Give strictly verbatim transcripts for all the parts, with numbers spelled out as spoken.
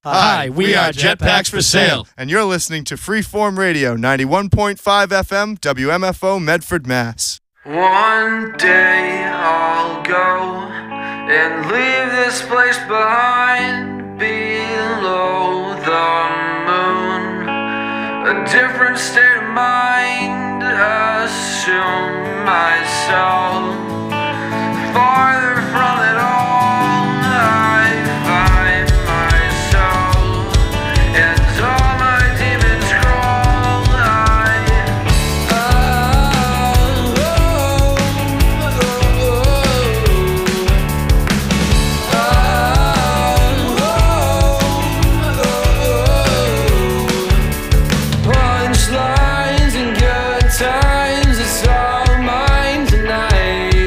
Hi, we are Jetpacks for Sale. And you're listening to Freeform Radio, ninety-one point five F M, W M F O, Medford, Mass. One day I'll go and leave this place behind, below the moon. A different state of mind, assume myself farther from it all. I find myself and all my demons crawl. I, oh, oh, oh, oh, oh. Punchlines and good times, it's all mine tonight.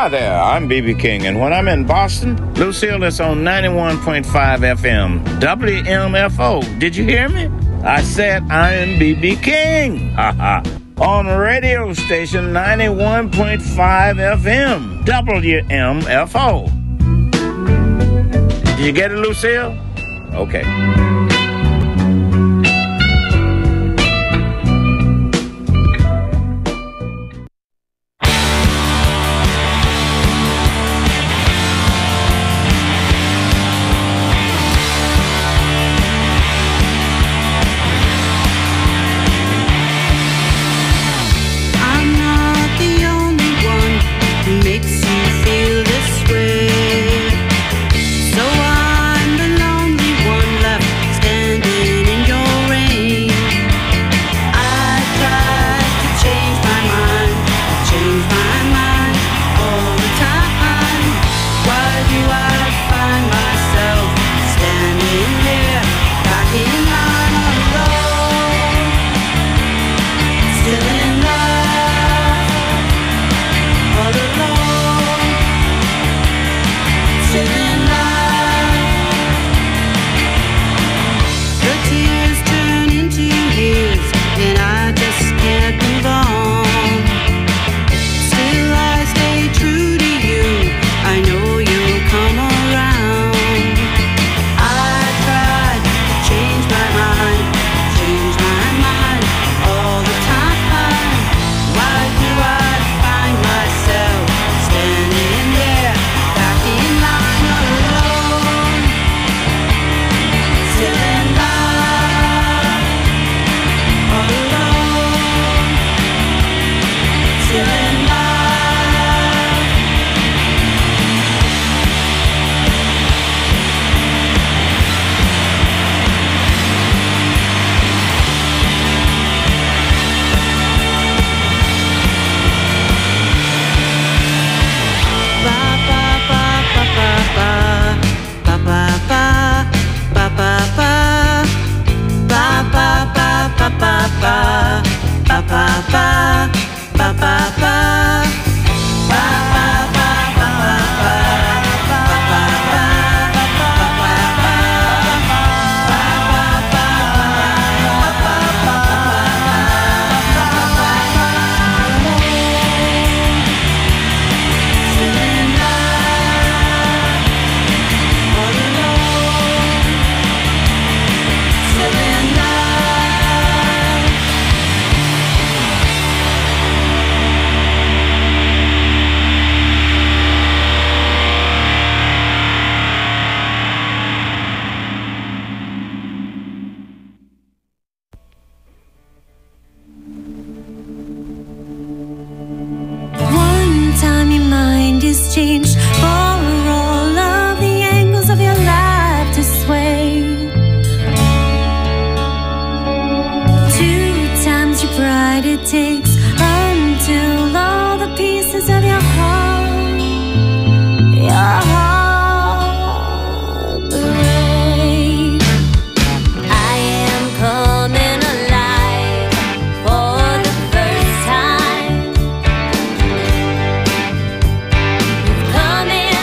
Hi there, I'm B B King, and when I'm in Boston, Lucille is on ninety-one point five F M, W M F O. Did you hear me? I said I am B B King. Ha ha. On radio station ninety-one point five F M, W M F O. Did you get it, Lucille? Okay. changed for all of the angles of your life to sway. Two times your pride it takes until all the pieces of your heart, your heart break. I am coming alive for the first time. You've come in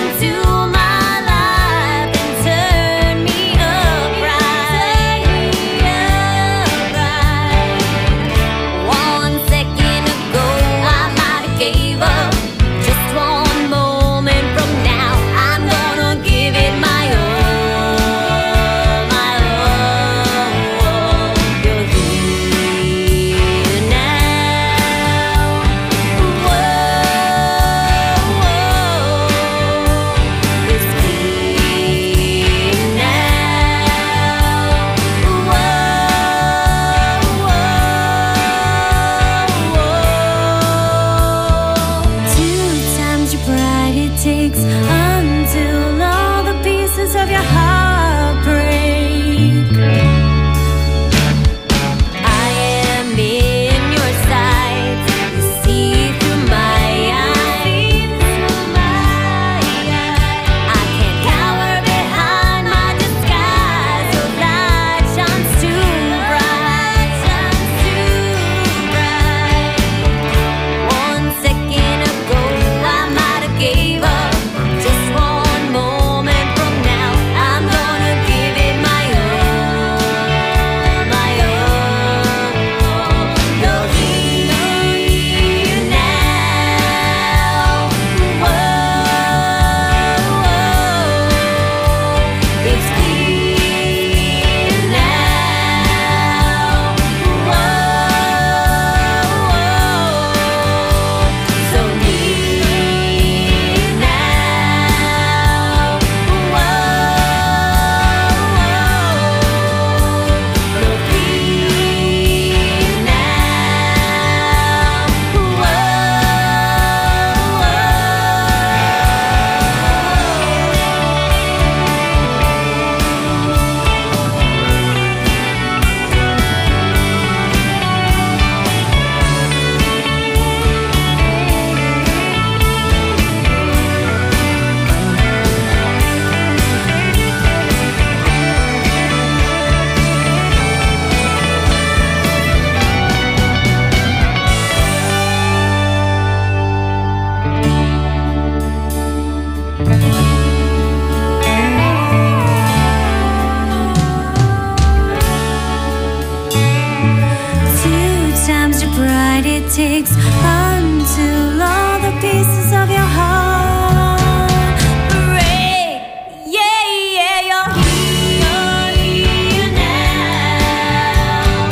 takes until all the pieces of your heart break. Yeah, yeah, you're here, here now.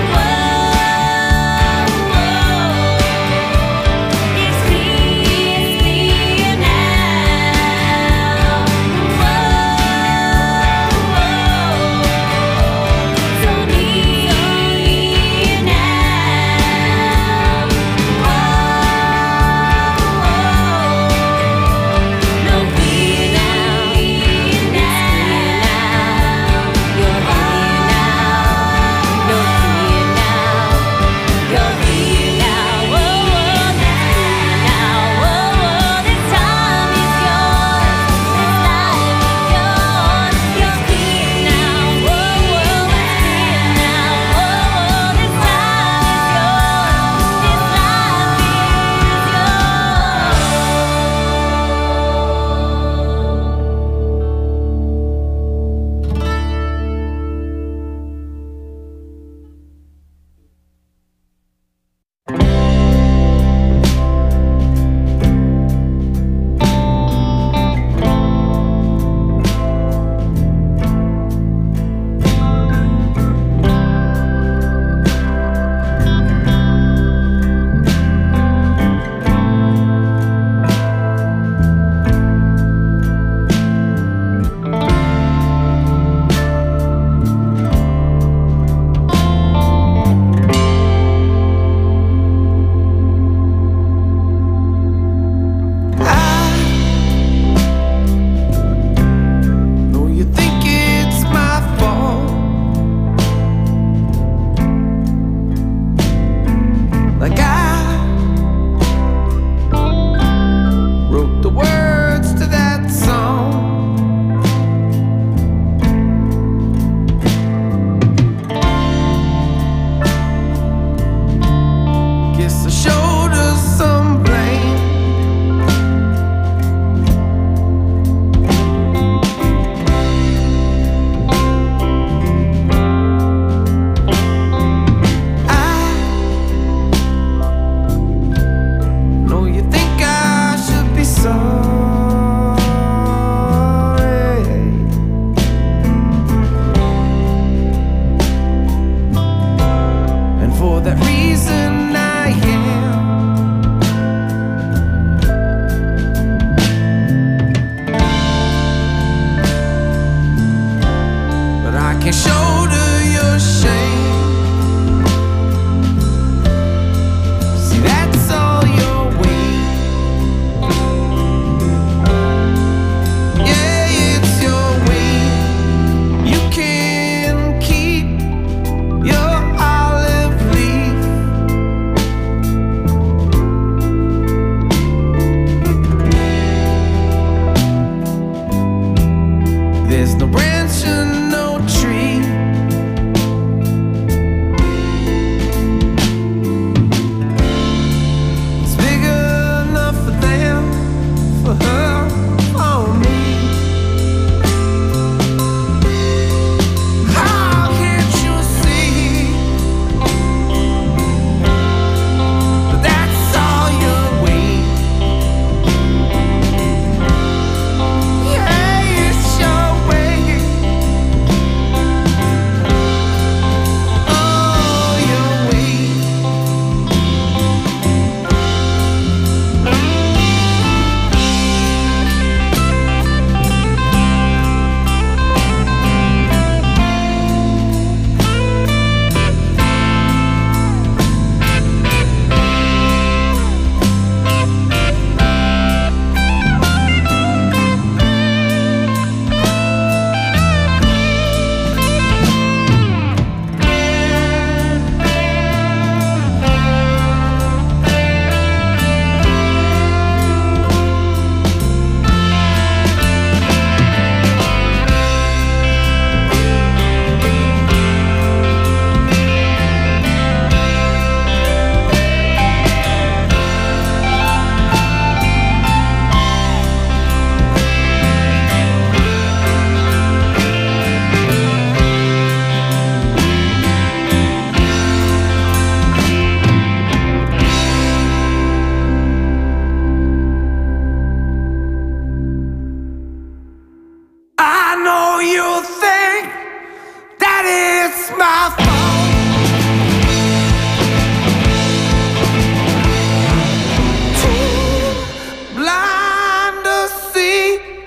Whoa, whoa. It's clear, it's clear now. Whoa, whoa. So near now. Whoa.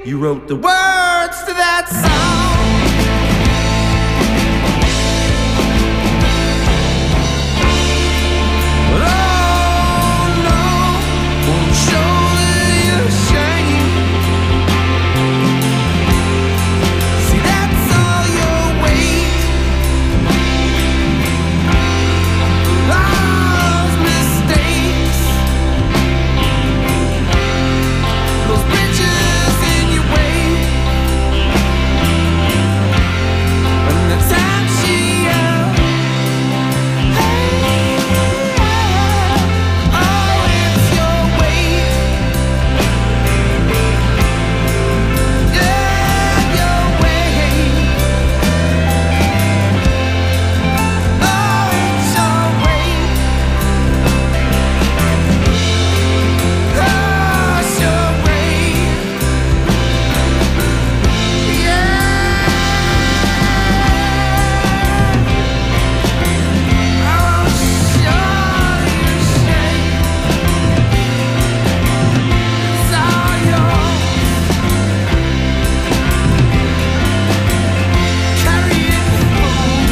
You wrote the words to that song. But oh no, won't show you shame. See, that's all your weight. Those mistakes, those bridges in your way. And the time she yelled, hey, oh, it's your weight. Yeah, your weight. Oh, it's your weight. Oh, it's your weight. Yeah. I'll show you shame. It's all yours. Carry it home.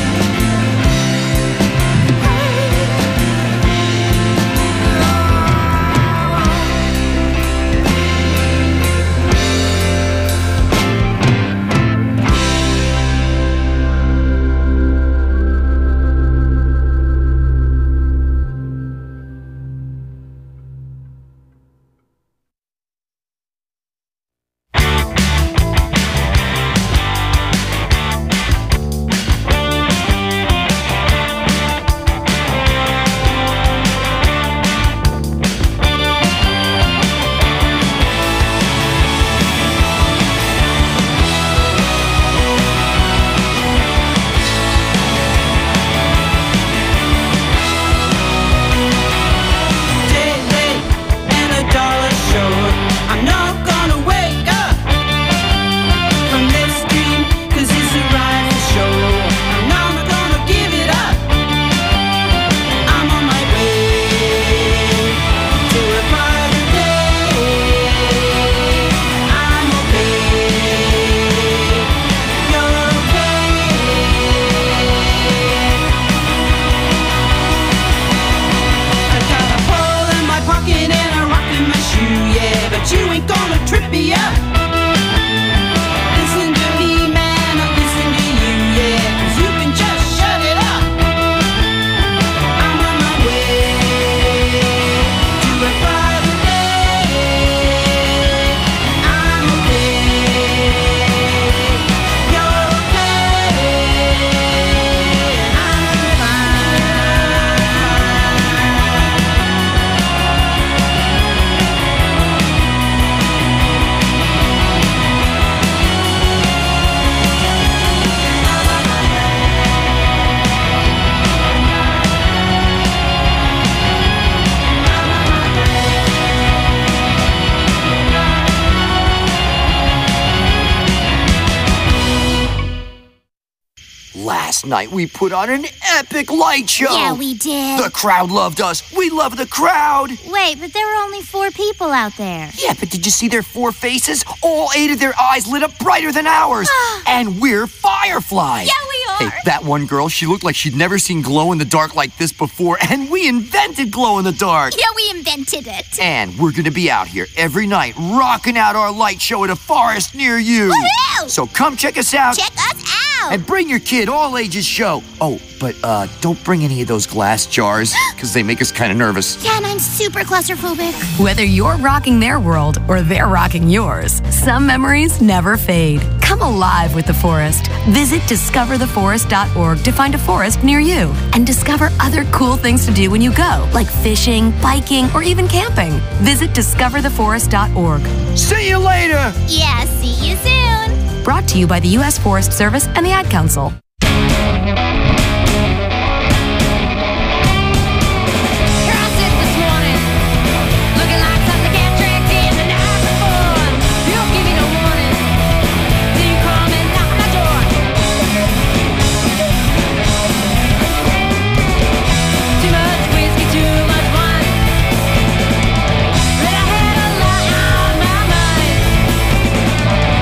Day late and a dollar short. I'm not gonna wake up from this dream, 'cause it's a ride for sure. I'm not gonna give it up. I'm on my way to a brighter day. I'm okay. You're okay. I got a hole in my pocket and a rock in my shoe, yeah, but you ain't gonna trip me up. Listen to me, man, not listen to you, yeah, 'cause you can just shut it up. I'm on my way to a brighter day. I'm okay. You're okay. I'm Last night we put on an epic light show. Yeah, we did. The crowd loved us. We love the crowd. Wait, but there were only four people out there. Yeah, but did you see their four faces? All eight of their eyes lit up brighter than ours. And we're fireflies. Yeah, we are. Hey, that one girl, she looked like she'd never seen glow in the dark like this before, and we invented glow in the dark. Yeah, we invented it. And we're gonna be out here every night rocking out our light show at a forest near you. Woohoo! So come check us out. Check us out. And bring your kid, all ages show. Oh, but uh, don't bring any of those glass jars, because they make us kind of nervous. Yeah, and I'm super claustrophobic. Whether you're rocking their world or they're rocking yours, some memories never fade. Come alive with the forest. Visit discover the forest dot org to find a forest near you and discover other cool things to do when you go, like fishing, biking, or even camping. Visit discover the forest dot org. See you later! Yeah, see you soon. Brought to you by the U S Forest Service and the Ad Council. But I had a lot on my mind.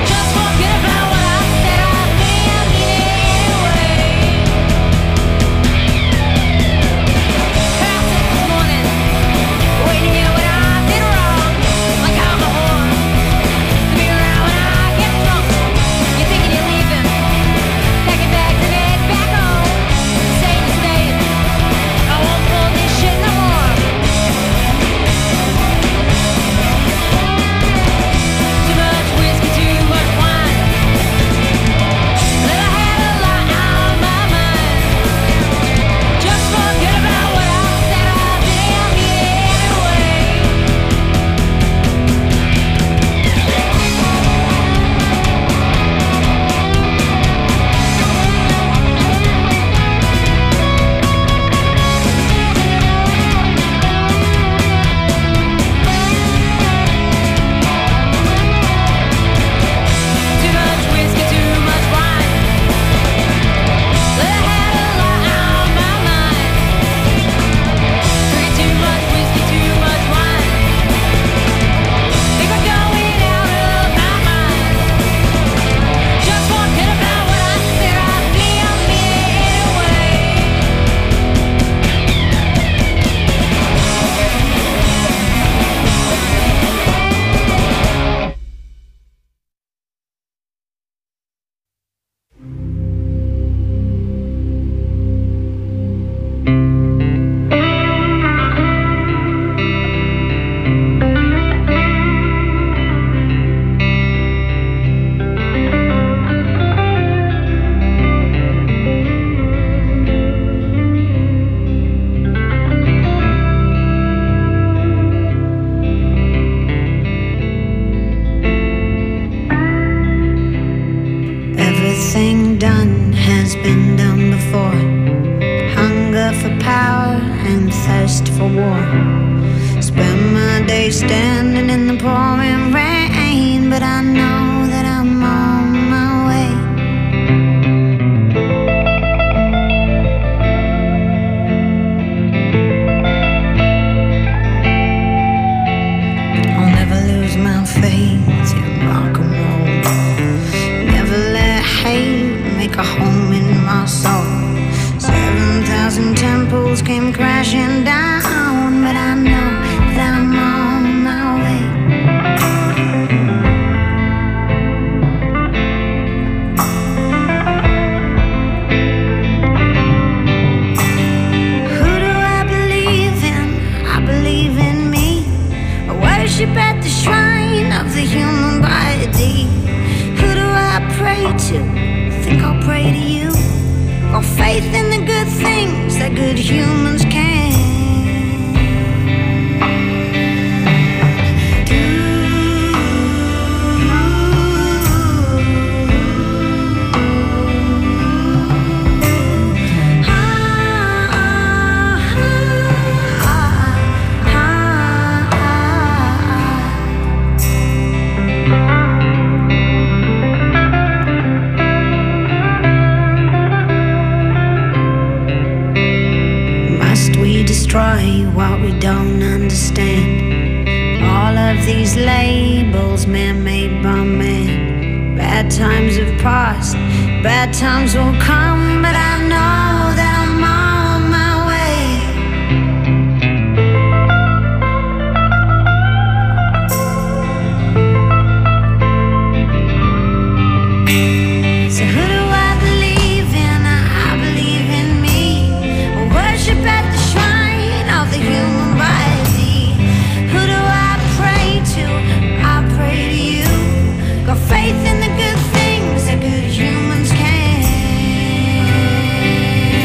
shore. Spend my day standing in the pouring rain, but I know that I'm on my way. I'll never lose my faith in rock and roll. Never let hate make a home in my soul. Seven thousand temples came crashing down, but I know that I'm on my way. Who do I believe in? I believe in me. I worship at the shrine of the human body. Who do I pray to? Think I'll pray to you. Got faith in the good things that good humans can do. Ah, ah, ah, ah, ah. Must we destroy what we don't understand? All of these labels man-made by man. Bad times have passed, bad times will come, but I know that I'm on my way. So who do I believe in? I believe in me. I worship at the shrine of the human body. Who do I pray to? I pray to you. Got faith in the good things that good humans can.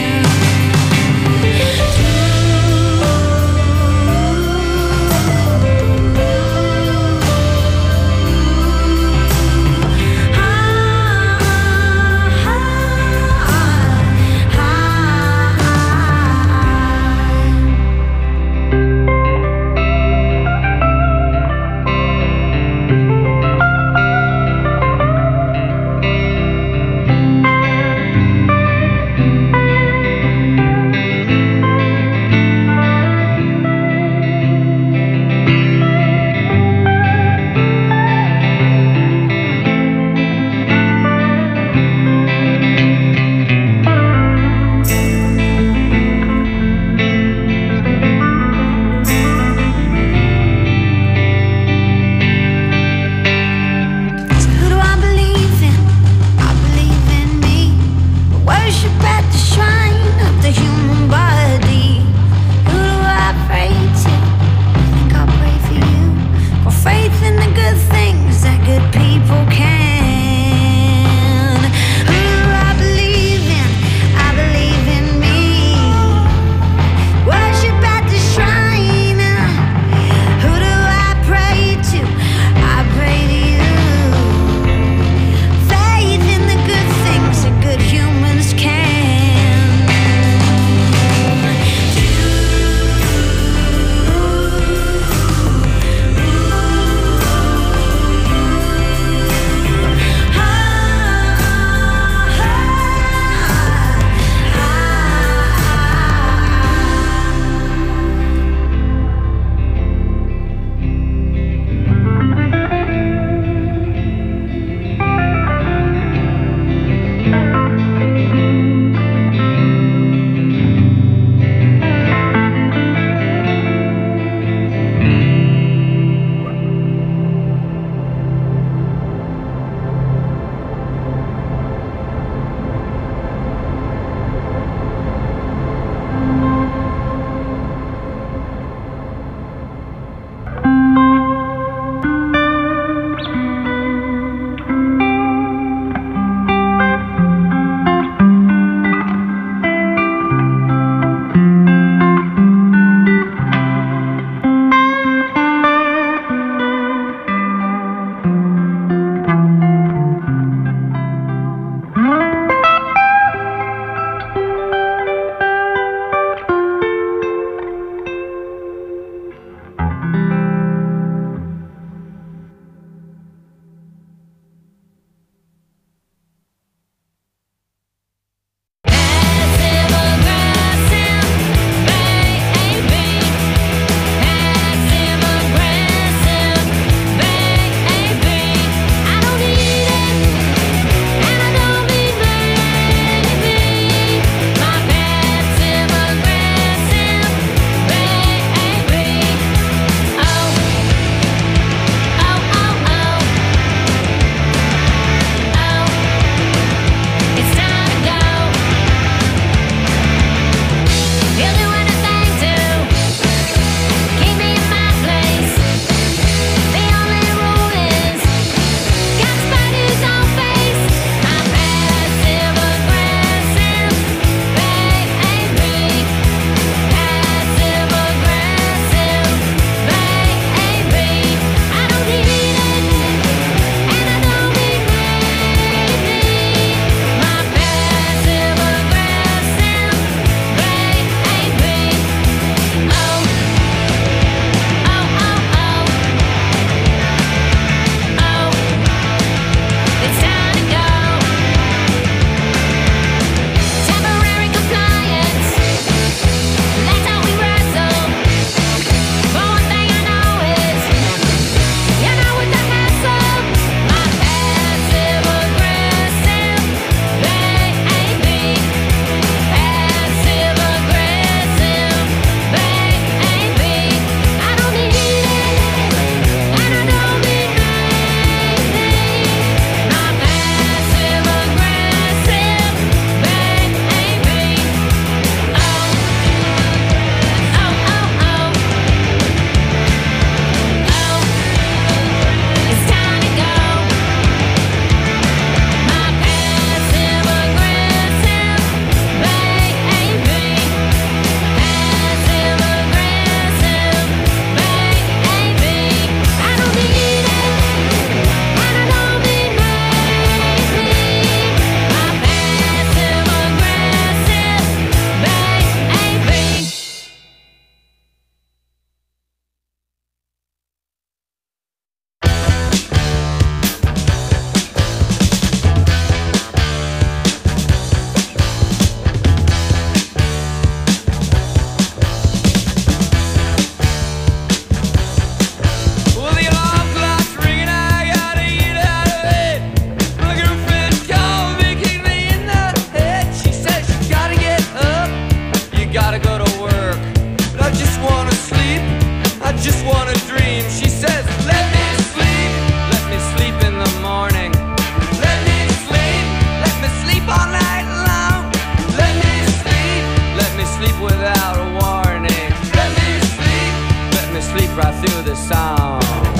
dream. She says, let me sleep, let me sleep in the morning. Let me sleep, let me sleep all night long. Let me sleep, let me sleep without a warning. Let me sleep, let me sleep right through the song.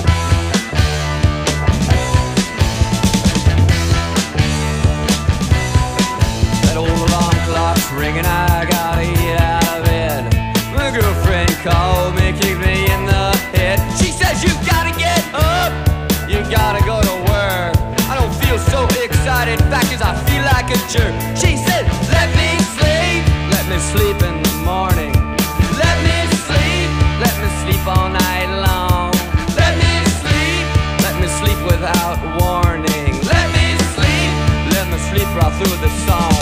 That old alarm clock's ringing, I gotta get out of bed. My girlfriend called me, kicked me in the head. She says, you gotta get up, you gotta go to work. I don't feel so excited, in fact, 'cause I feel like a jerk. She said, let me sleep, let me sleep in the morning. Let me sleep, let me sleep all night long. Let me sleep, let me sleep without warning. Let me sleep, let me sleep right through the song.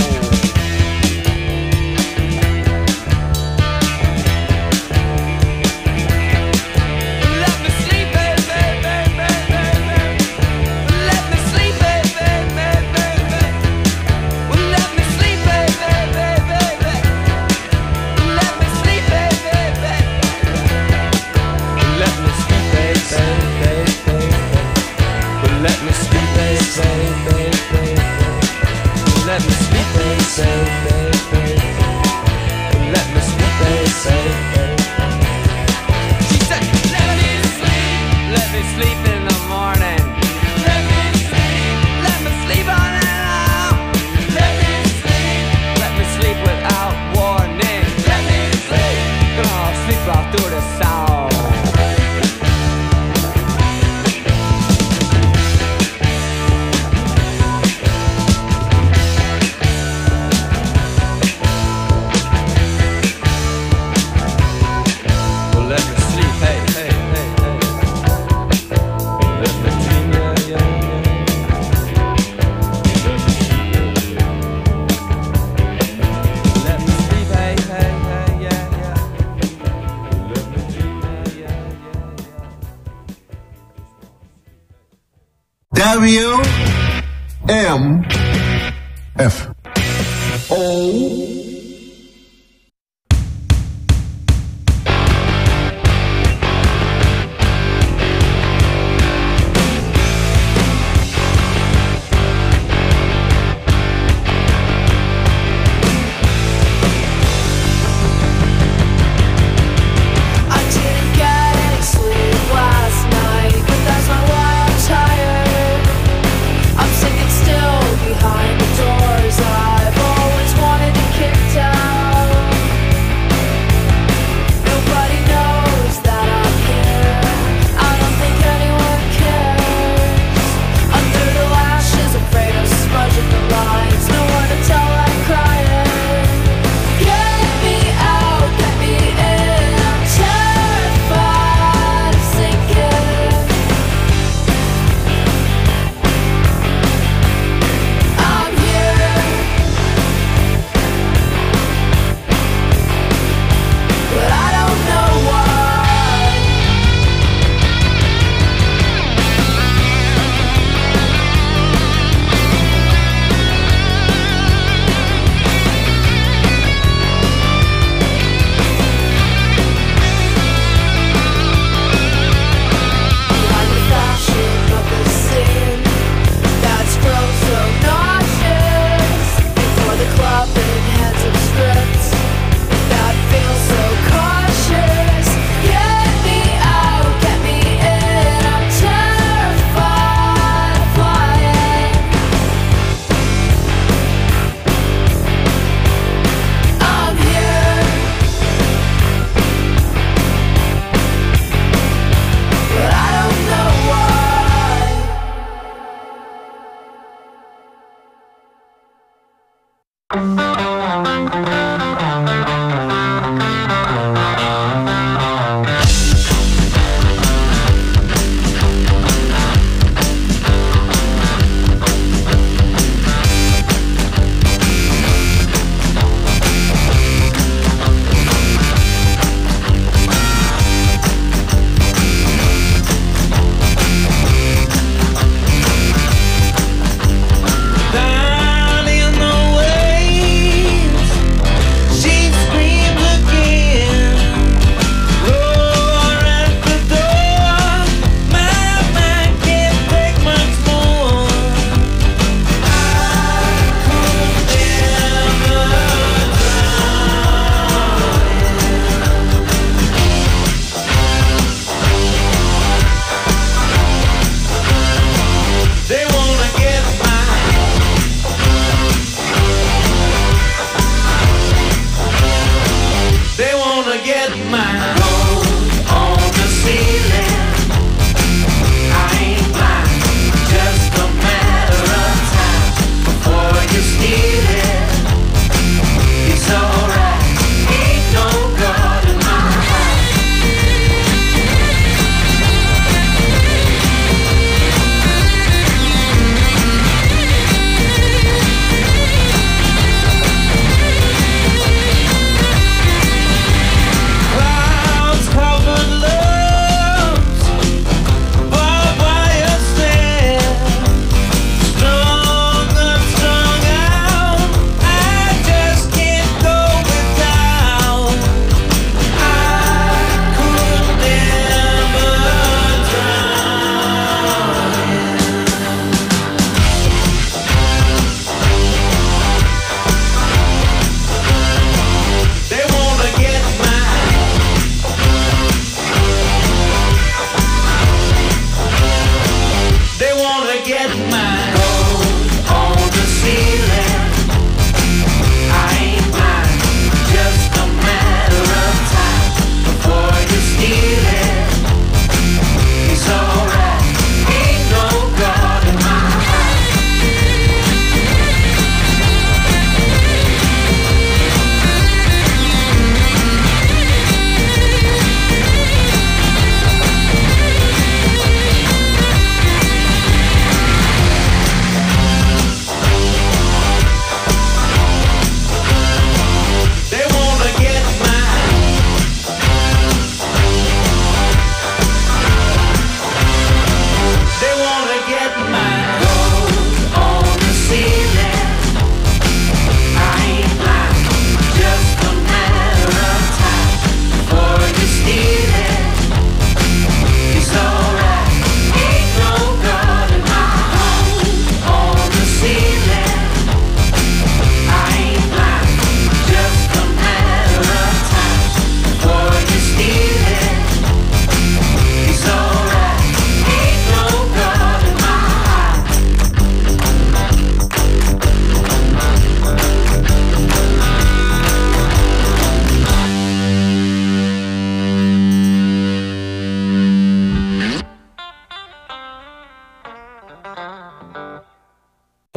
Let me sleep, baby, baby. Let me sleep, baby, baby. She said, let me sleep, let me sleep in the morning. Let me sleep, let me sleep all night long. Let me sleep, let me sleep without warning. Let me sleep, gonna sleep right through the song. W M F O Still behind the doors I've always wanted to kick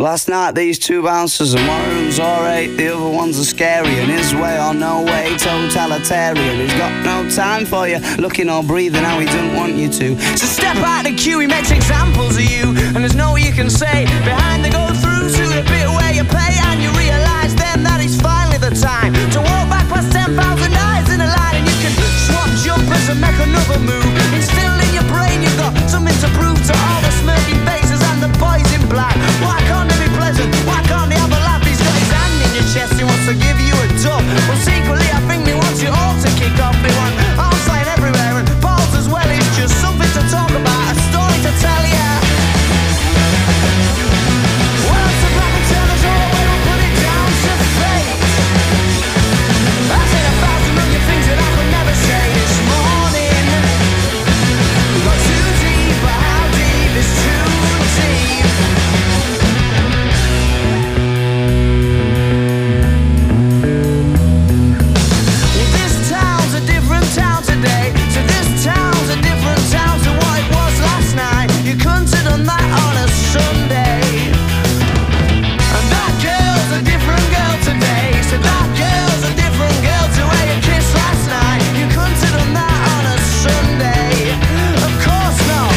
Last night these two bouncers and one of them's alright, the other one's a scary, and his way or no way, totalitarian. He's got no time for you, looking or breathing how he doesn't want you to. So step out the queue, he makes examples of you, and there's no way you can say behind the go through to the bit where you pay, and you realise then that it's finally the time to walk back past ten thousand eyes in a line, and you can swap jumpers and make another move. Instilled in your brain you've got something to prove to all the smirking faces and the boys in black. Why can't they be pleasant? Why can't they have a laugh? He's got his hand in your chest, he wants to give you a dub. Well, secretly I think they want you all to kick off. They want arms flying everywhere and balls as well. It's just something to talk about, a story to tell ya. Well, it's a black and tell us all when I put it down to fate. I said a thousand million things that I could never say this morning. Got too deep, but how deep is too deep? Well, this town's a different town today. So this town's a different town to what it was last night. You couldn't have done that on a Sunday. And that girl's a different girl today. So that girl's a different girl to where you kissed last night. You couldn't have done that on a Sunday. Of course not.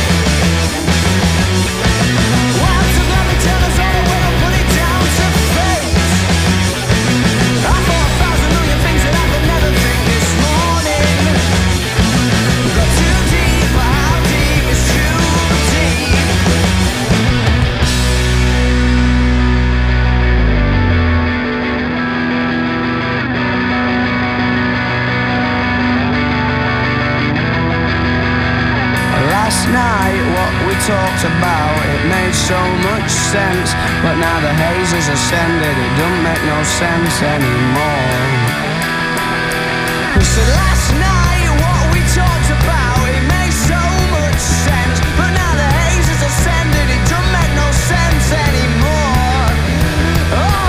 Well, so let me tell us all when I put it down to fate. I thought a thousand million things that I could never think this morning. Got too deep, but how deep is too deep? Last night what we talked about, it made so much sense, but now the haze has ascended, it don't make no sense anymore. So last night what we talked about, it made so much sense, but now the haze has ascended, it don't make no sense anymore. Oh.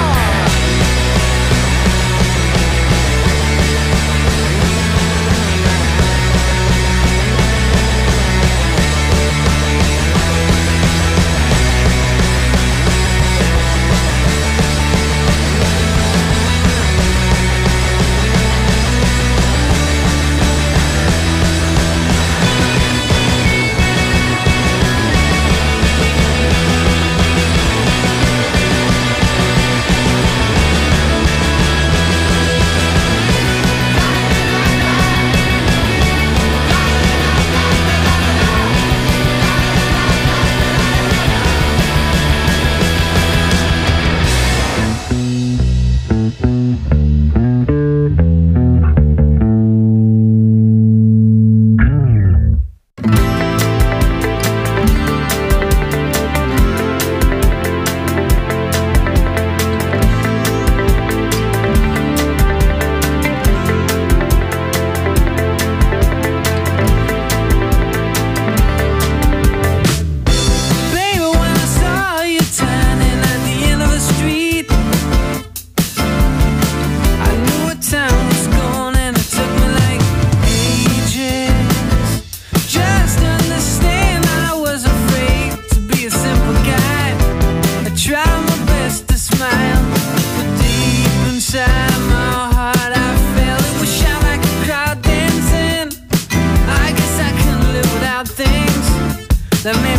That man